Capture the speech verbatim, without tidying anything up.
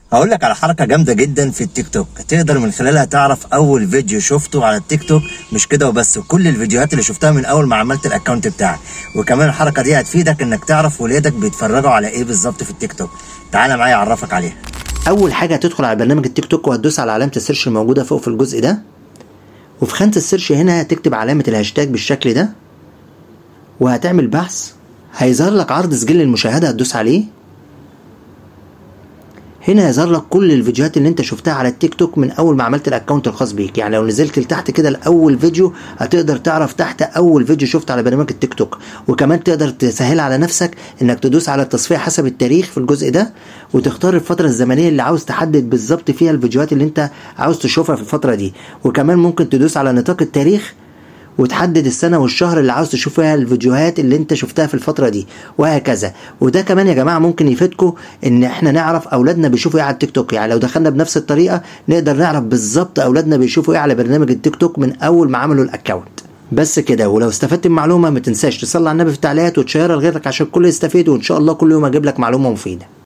هقول لك على حركه جامده جدا في التيك توك، تقدر من خلالها تعرف اول فيديو شفته على التيك توك. مش كده وبس، كل الفيديوهات اللي شفتها من اول ما عملت الاكونت بتاعك. وكمان الحركه دي هتفيدك انك تعرف ولادك بيتفرجوا على ايه بالظبط في التيك توك. تعالى معايا اعرفك عليها. اول حاجه هتدخل على برنامج التيك توك وهتدوس على علامه السيرش الموجوده فوق في الجزء ده، وفي خانه السيرش هنا هتكتب علامه الهاشتاج بالشكل ده وهتعمل بحث. هيظهر لك عرض سجل المشاهده، هتدوس عليه. هنا يظهر لك كل الفيديوهات اللي انت شفتها على التيك توك من اول ما عملت الاكونت الخاص بيك. يعني لو نزلت لتحت كده لاول فيديو هتقدر تعرف تحت اول فيديو شفته على برنامج التيك توك. وكمان تقدر تسهل على نفسك انك تدوس على التصفية حسب التاريخ في الجزء ده، وتختار الفترة الزمنية اللي عاوز تحدد بالظبط فيها الفيديوهات اللي انت عاوز تشوفها في الفترة دي. وكمان ممكن تدوس على نطاق التاريخ وتحدد السنة والشهر اللي عاوز تشوف فيها الفيديوهات اللي انت شفتها في الفترة دي، وهكذا. وده كمان يا جماعة ممكن يفيدكم ان احنا نعرف اولادنا بيشوفوا ايه على التيك توك. يعني لو دخلنا بنفس الطريقة نقدر نعرف بالظبط اولادنا بيشوفوا ايه على برنامج التيك توك من اول ما عملوا الاكونت. بس كده. ولو استفدت من المعلومة ما تنساش تصلي على النبي في التعليقات وتشيرها لغيرك عشان الكل يستفيد، وان شاء الله كل يوم اجيب لك معلومة مفيدة.